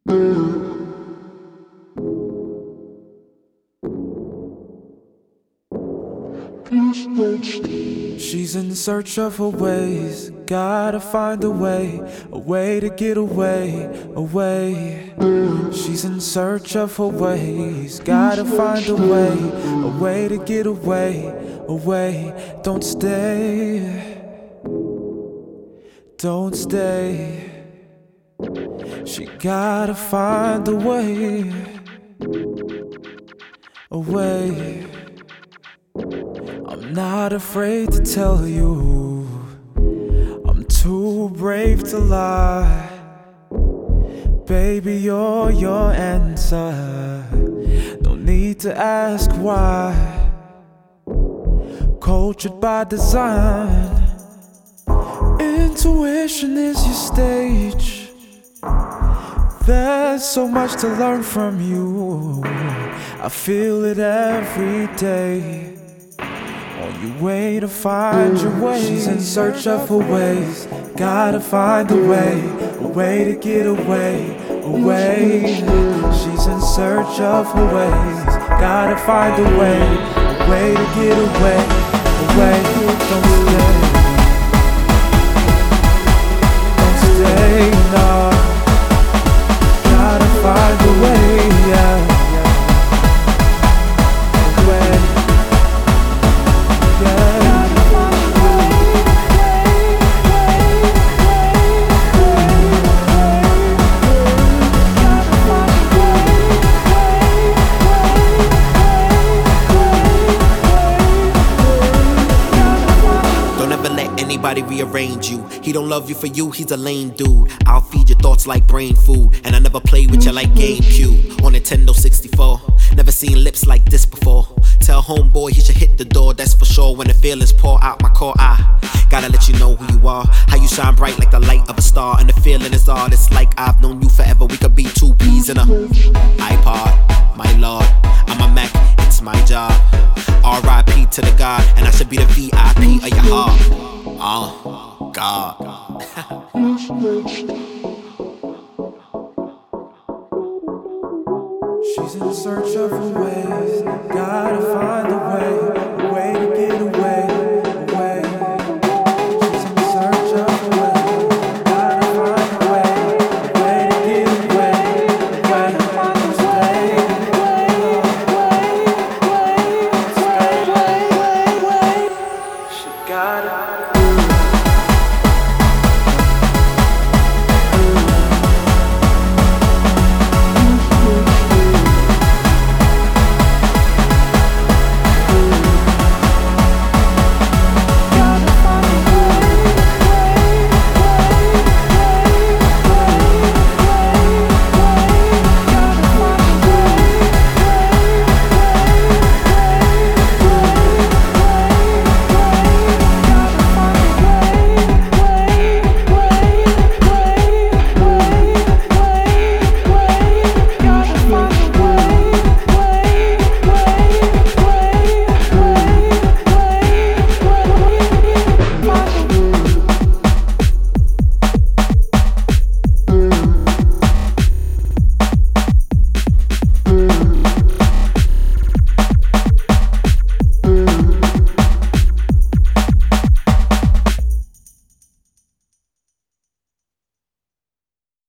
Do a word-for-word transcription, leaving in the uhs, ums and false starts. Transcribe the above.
She's in search of her ways, gotta find a way, a way to get away, away. She's in search of her ways, gotta find a way, a way to get away, away. Don't stay, don't stay. She gotta find a way, a way. I'm not afraid to tell you, I'm too brave to lie. Baby, you're your answer, don't need to ask why. Cultured by design, intuition is your stage. There's so much to learn from you, I feel it every day. On your way to find your way, she's in search of her ways, gotta find a way, a way to get away, away. She's in search of her ways, gotta find a way, a way to get away, away. Don't stay, don't stay, no. Gotta find a way, yeah. Anybody rearrange you. He don't love you for you, he's a lame dude. I'll feed your thoughts like brain food, and I never play with you like GameCube on Nintendo sixty-four. Never seen lips like this before. Tell homeboy he should hit the door, that's for sure. When the feelings pour out my core, I gotta let you know who you are. How you shine bright like the light of a star, and the feeling is all. It's like I've known you forever. We could be two peas in a iPod. My lord, I'm a Mac, it's my job. R I P to the God, and I should be the V I P of your heart. Oh, God. She's in search of her ways, gotta find a way, a way to get away, away. She's in search of her ways, gotta find a way, a way to get away, away. Don't stay, stay, stay, she gotta